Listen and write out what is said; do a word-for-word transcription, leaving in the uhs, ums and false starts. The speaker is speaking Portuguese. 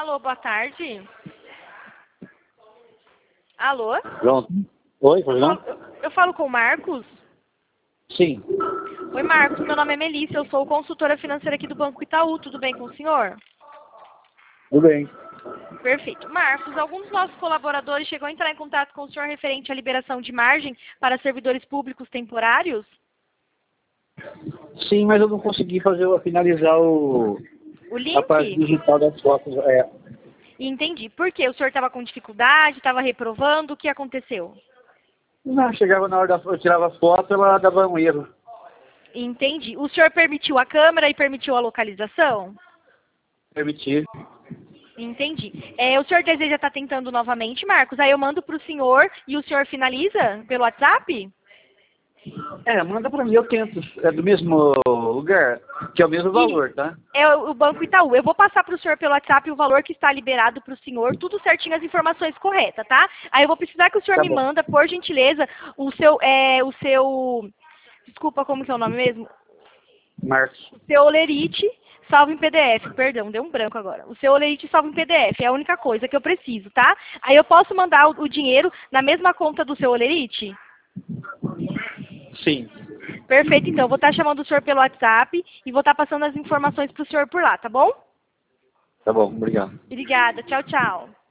Alô, boa tarde. Alô? Pronto. Oi, pois Eu não? falo, eu, eu falo com o Marcos? Sim. Oi, Marcos. Meu nome é Melissa. Eu sou consultora financeira aqui do Banco Itaú. Tudo bem com o senhor? Tudo bem. Perfeito. Marcos, algum dos nossos colaboradores chegou a entrar em contato com o senhor referente à liberação de margem para servidores públicos temporários? Sim, mas eu não consegui fazer, finalizar o, O a parte link? digital das fotos. É. Entendi. Por quê? O senhor estava com dificuldade, estava reprovando? O que aconteceu? Não, chegava na hora da eu tirava a foto, ela dava um erro. Entendi. O senhor permitiu a câmera e permitiu a localização? Permitir. Entendi. É, o senhor deseja estar tentando novamente, Marcos? Aí eu mando para o senhor e o senhor finaliza pelo WhatsApp? É, manda pra mim, eu tento. É do mesmo lugar, que é o mesmo E valor, tá? é o o Banco Itaú. Eu vou passar para o senhor pelo WhatsApp o valor que está liberado para o senhor, tudo certinho, as informações corretas, tá? Aí eu vou precisar que o senhor Tá me bom. manda, por gentileza, o seu, é, o seu, desculpa, como que é o nome mesmo? Marcos. O seu olerite salvo em P D F, perdão, deu um branco agora. O seu olerite salvo em P D F, é a única coisa que eu preciso, tá? Aí eu posso mandar o, o dinheiro na mesma conta do seu olerite? Sim. Perfeito, então. Eu vou estar chamando o senhor pelo WhatsApp e vou estar passando as informações para o senhor por lá, tá bom? Tá bom, obrigado. Obrigada. Tchau, tchau.